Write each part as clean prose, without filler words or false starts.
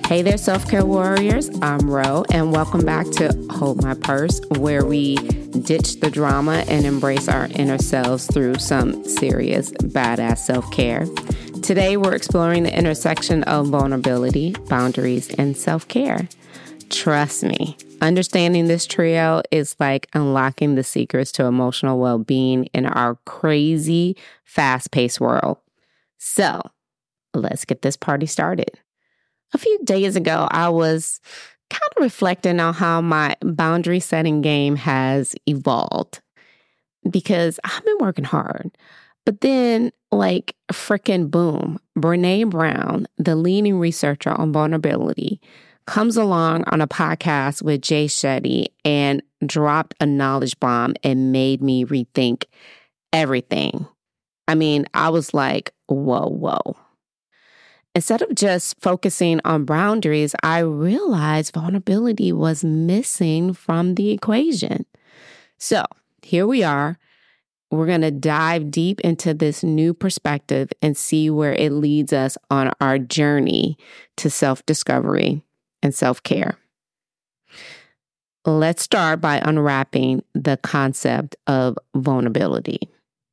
Hey there, self-care warriors. I'm Ro, and welcome back to Hold My Purse, where we ditch the drama and embrace our inner selves through some serious, badass self-care. Today, we're exploring the intersection of vulnerability, boundaries, and self-care. Trust me, understanding this trio is like unlocking the secrets to emotional well-being in our crazy, fast-paced world. So, let's get this party started. A few days ago, I was kind of reflecting on how my boundary setting game has evolved because I've been working hard. But then, like freaking boom, Brené Brown, the leading researcher on vulnerability, comes along on a podcast with Jay Shetty and dropped a knowledge bomb and made me rethink everything. I mean, I was like, whoa. Instead of just focusing on boundaries, I realized vulnerability was missing from the equation. So here we are. We're going to dive deep into this new perspective and see where it leads us on our journey to self-discovery and self-care. Let's start by unwrapping the concept of vulnerability.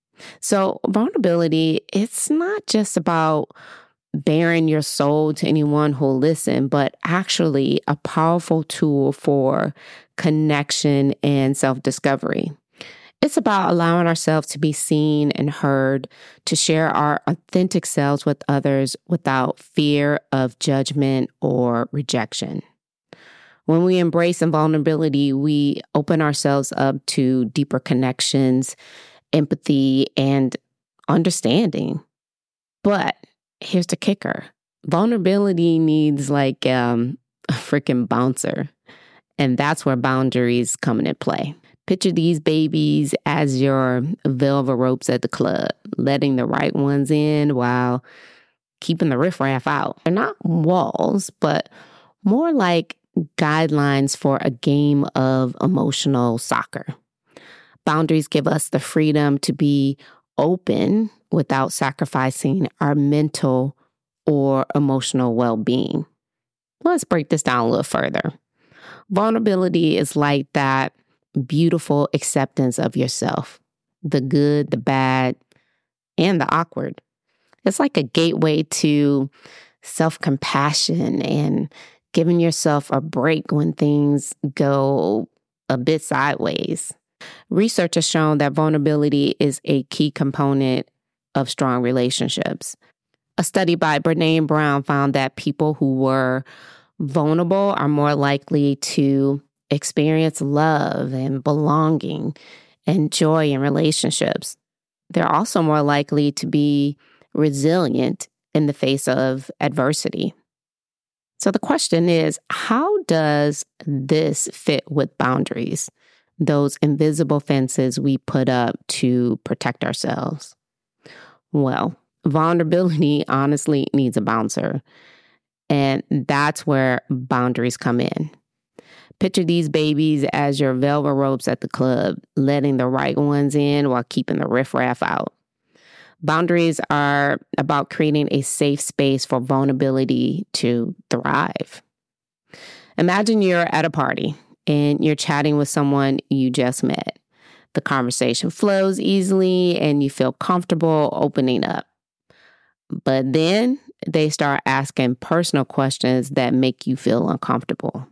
So vulnerability, it's not just about bearing your soul to anyone who'll listen, but actually a powerful tool for connection and self-discovery. It's about allowing ourselves to be seen and heard, to share our authentic selves with others without fear of judgment or rejection. When we embrace vulnerability, we open ourselves up to deeper connections, empathy, and understanding. But here's the kicker. Vulnerability needs like a freaking bouncer. And that's where boundaries come into play. Picture these babies as your velvet ropes at the club, letting the right ones in while keeping the riffraff out. They're not walls, but more like guidelines for a game of emotional soccer. Boundaries give us the freedom to be open without sacrificing our mental or emotional well-being. Let's break this down a little further. Vulnerability is like that beautiful acceptance of yourself, the good, the bad, and the awkward. It's like a gateway to self-compassion and giving yourself a break when things go a bit sideways. Research has shown that vulnerability is a key component of strong relationships. A study by Brené Brown found that people who were vulnerable are more likely to experience love and belonging and joy in relationships. They're also more likely to be resilient in the face of adversity. So the question is, how does this fit with boundaries, those invisible fences we put up to protect ourselves? Well, vulnerability honestly needs a bouncer, and that's where boundaries come in. Picture these babies as your velvet ropes at the club, letting the right ones in while keeping the riffraff out. Boundaries are about creating a safe space for vulnerability to thrive. Imagine you're at a party and you're chatting with someone you just met. The conversation flows easily and you feel comfortable opening up. But then they start asking personal questions that make you feel uncomfortable.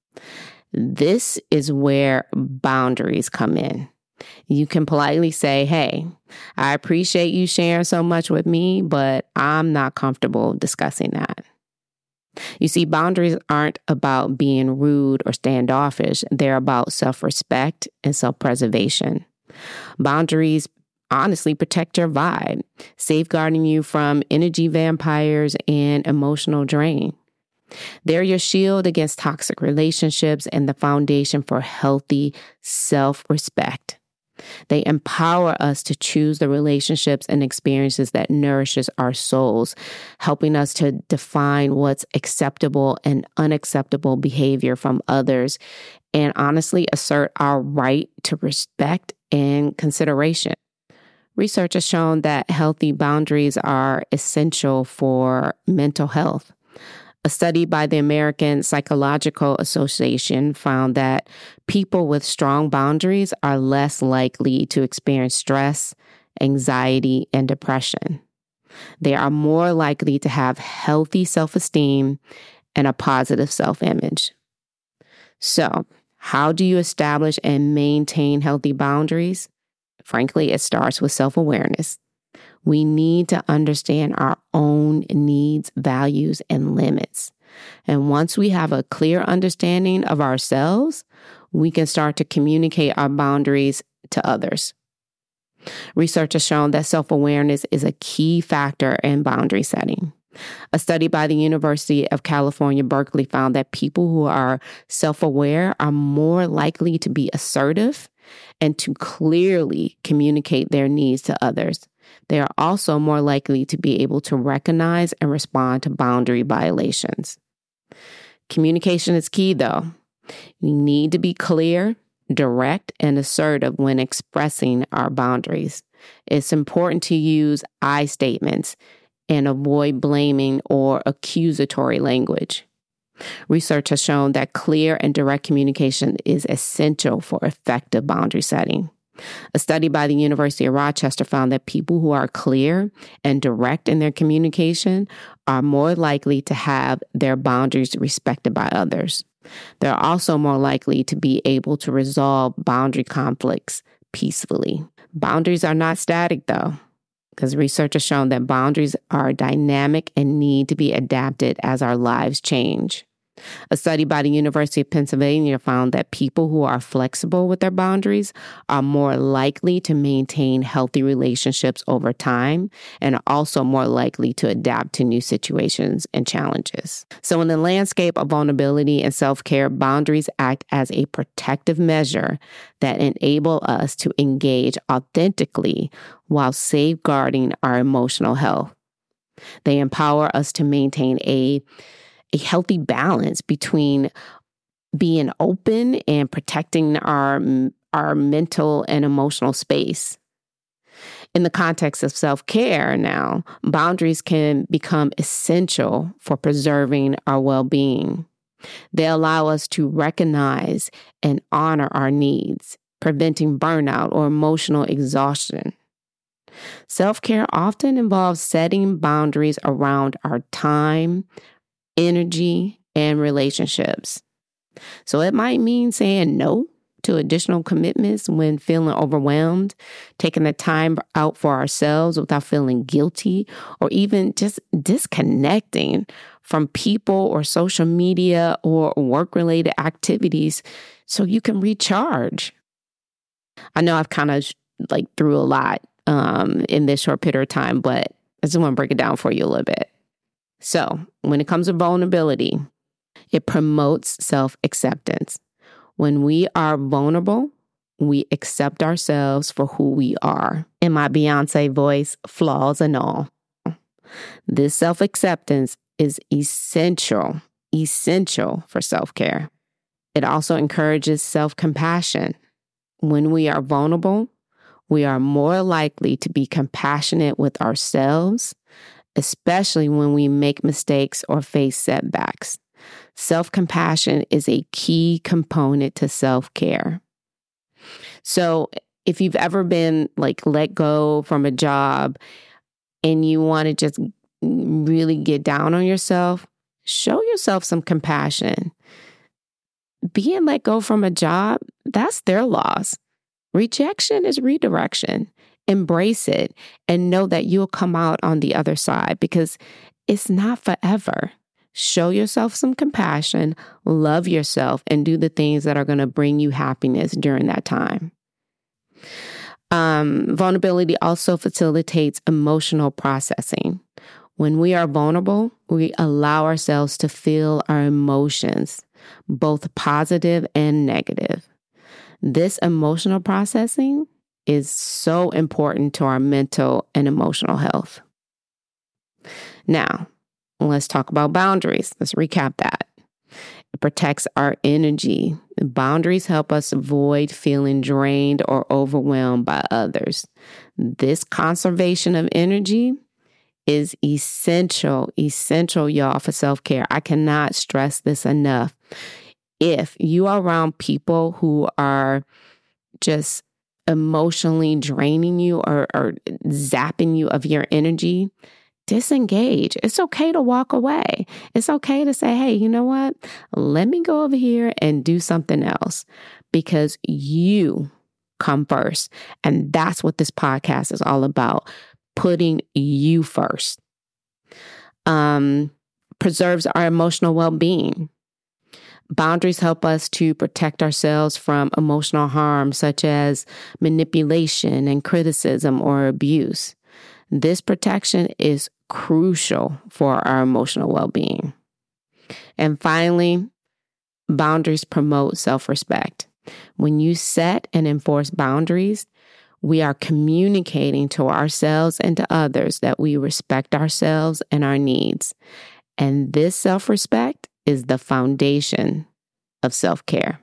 This is where boundaries come in. You can politely say, hey, I appreciate you sharing so much with me, but I'm not comfortable discussing that. You see, boundaries aren't about being rude or standoffish. They're about self-respect and self-preservation. Boundaries honestly protect your vibe, safeguarding you from energy vampires and emotional drain. They're your shield against toxic relationships and the foundation for healthy self-respect. They empower us to choose the relationships and experiences that nourishes our souls, helping us to define what's acceptable and unacceptable behavior from others, and honestly assert our right to respect and consideration. Research has shown that healthy boundaries are essential for mental health. A study by the American Psychological Association found that people with strong boundaries are less likely to experience stress, anxiety, and depression. They are more likely to have healthy self-esteem and a positive self-image. So, how do you establish and maintain healthy boundaries? Frankly, it starts with self-awareness. We need to understand our own needs, values, and limits. And once we have a clear understanding of ourselves, we can start to communicate our boundaries to others. Research has shown that self-awareness is a key factor in boundary setting. A study by the University of California, Berkeley found that people who are self-aware are more likely to be assertive and to clearly communicate their needs to others. They are also more likely to be able to recognize and respond to boundary violations. Communication is key, though. We need to be clear, direct, and assertive when expressing our boundaries. It's important to use I statements and avoid blaming or accusatory language. Research has shown that clear and direct communication is essential for effective boundary setting. A study by the University of Rochester found that people who are clear and direct in their communication are more likely to have their boundaries respected by others. They're also more likely to be able to resolve boundary conflicts peacefully. Boundaries are not static, though, because research has shown that boundaries are dynamic and need to be adapted as our lives change. A study by the University of Pennsylvania found that people who are flexible with their boundaries are more likely to maintain healthy relationships over time and are also more likely to adapt to new situations and challenges. So in the landscape of vulnerability and self-care, boundaries act as a protective measure that enable us to engage authentically while safeguarding our emotional health. They empower us to maintain a healthy balance between being open and protecting our mental and emotional space. In the context of self-care now, boundaries can become essential for preserving our well-being. They allow us to recognize and honor our needs, preventing burnout or emotional exhaustion. Self-care often involves setting boundaries around our time, energy, and relationships. So it might mean saying no to additional commitments when feeling overwhelmed, taking the time out for ourselves without feeling guilty, or even just disconnecting from people or social media or work-related activities so you can recharge. I know I've kind of threw a lot in this short period of time, but I just want to break it down for you a little bit. So when it comes to vulnerability, it promotes self-acceptance. When we are vulnerable, we accept ourselves for who we are. In my Beyonce voice, flaws and all. This self-acceptance is essential for self-care. It also encourages self-compassion. When we are vulnerable, we are more likely to be compassionate with ourselves, especially when we make mistakes or face setbacks. Self-compassion is a key component to self-care. So if you've ever been let go from a job and you want to just really get down on yourself, show yourself some compassion. Being let go from a job, that's their loss. Rejection is redirection. Embrace it and know that you'll come out on the other side because it's not forever. Show yourself some compassion, love yourself, and do the things that are going to bring you happiness during that time. Vulnerability also facilitates emotional processing. When we are vulnerable, we allow ourselves to feel our emotions, both positive and negative. This emotional processing is so important to our mental and emotional health. Now, let's talk about boundaries. Let's recap that. It protects our energy. Boundaries help us avoid feeling drained or overwhelmed by others. This conservation of energy is essential, y'all, for self-care. I cannot stress this enough. If you are around people who are just emotionally draining you or zapping you of your energy, disengage. It's okay to walk away. It's okay to say, hey, you know what? Let me go over here and do something else, because you come first. And that's what this podcast is all about. Putting you first. Preserves our emotional well-being. Boundaries help us to protect ourselves from emotional harm, such as manipulation and criticism or abuse. This protection is crucial for our emotional well-being. And finally, boundaries promote self-respect. When you set and enforce boundaries, we are communicating to ourselves and to others that we respect ourselves and our needs. And this self-respect is the foundation of self-care.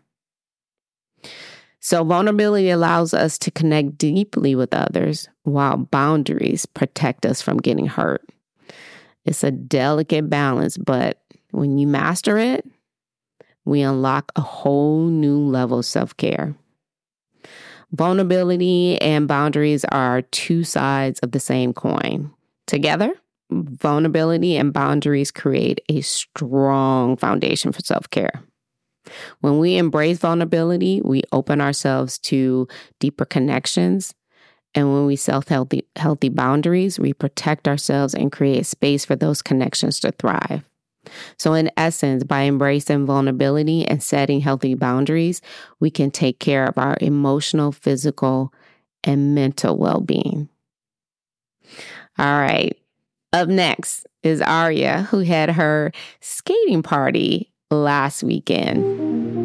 So vulnerability allows us to connect deeply with others, while boundaries protect us from getting hurt. It's a delicate balance, but when you master it, we unlock a whole new level of self-care. Vulnerability and boundaries are two sides of the same coin. Together, vulnerability and boundaries create a strong foundation for self-care. When we embrace vulnerability, we open ourselves to deeper connections. And when we set healthy boundaries, we protect ourselves and create space for those connections to thrive. So in essence, by embracing vulnerability and setting healthy boundaries, we can take care of our emotional, physical, and mental well-being. All right. Up next is Aria, who had her skating party last weekend.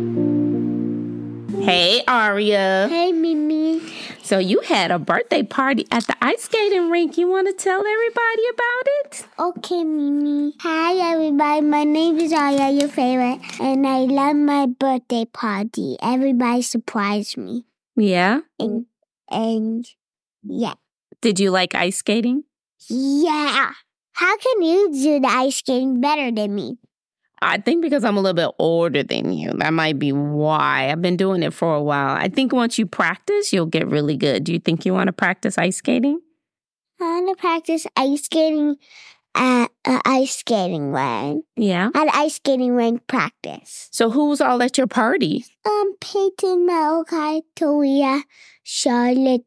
Hey, Aria. Hey, Mimi. So you had a birthday party at the ice skating rink. You want to tell everybody about it? Okay, Mimi. Hi, everybody. My name is Aria, your favorite, and I love my birthday party. Everybody surprised me. Yeah? And yeah. Did you like ice skating? Yeah. How can you do the ice skating better than me? I think because I'm a little bit older than you. That might be why. I've been doing it for a while. I think once you practice, you'll get really good. Do you think you want to practice ice skating? I want to practice ice skating at an ice skating rink. Yeah? At ice skating rink practice. So who's all at your party? Peyton, Malachi, Talia, Charlotte,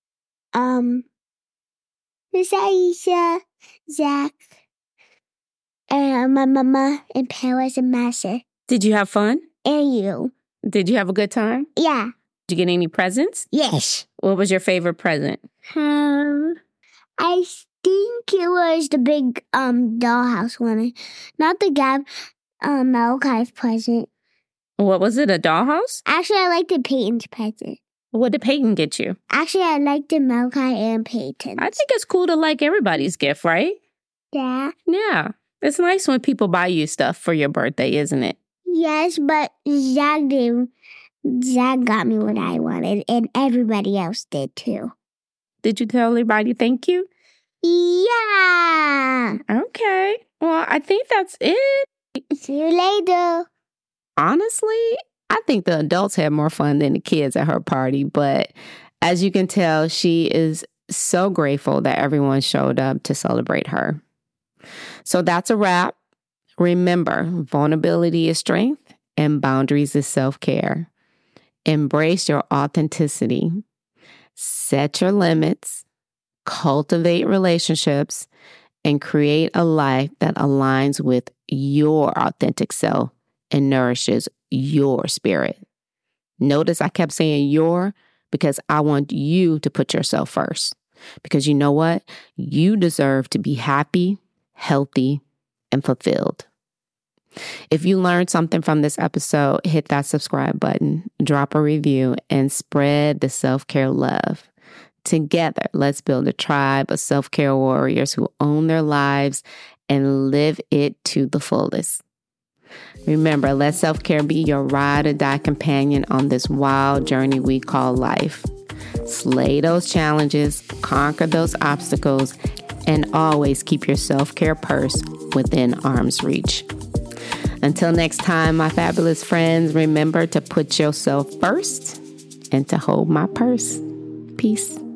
Miss Aisha, Zach, and my mama and Paris and Master. Did you have fun? And you. Did you have a good time? Yeah. Did you get any presents? Yes. What was your favorite present? I think it was the big dollhouse one. Not the Gab Malachi's present. What was it, a dollhouse? Actually, I liked the Peyton's present. What did Peyton get you? Actually, I liked the Malachi and Peyton. I think it's cool to like everybody's gift, right? Yeah. Yeah. It's nice when people buy you stuff for your birthday, isn't it? Yes, but Zach got me what I wanted, and everybody else did too. Did you tell everybody thank you? Yeah. Okay. Well, I think that's it. See you later. Honestly, I think the adults had more fun than the kids at her party, but as you can tell, she is so grateful that everyone showed up to celebrate her. So that's a wrap. Remember, vulnerability is strength and boundaries is self-care. Embrace your authenticity. Set your limits. Cultivate relationships and create a life that aligns with your authentic self and nourishes your spirit. Notice I kept saying your because I want you to put yourself first. Because you know what? You deserve to be happy, healthy, and fulfilled. If you learned something from this episode, hit that subscribe button, drop a review, and spread the self-care love. Together, let's build a tribe of self-care warriors who own their lives and live it to the fullest. Remember, let self-care be your ride or die companion on this wild journey we call life. Slay those challenges, conquer those obstacles, and always keep your self-care purse within arm's reach. Until next time, my fabulous friends, remember to put yourself first and to hold my purse. Peace.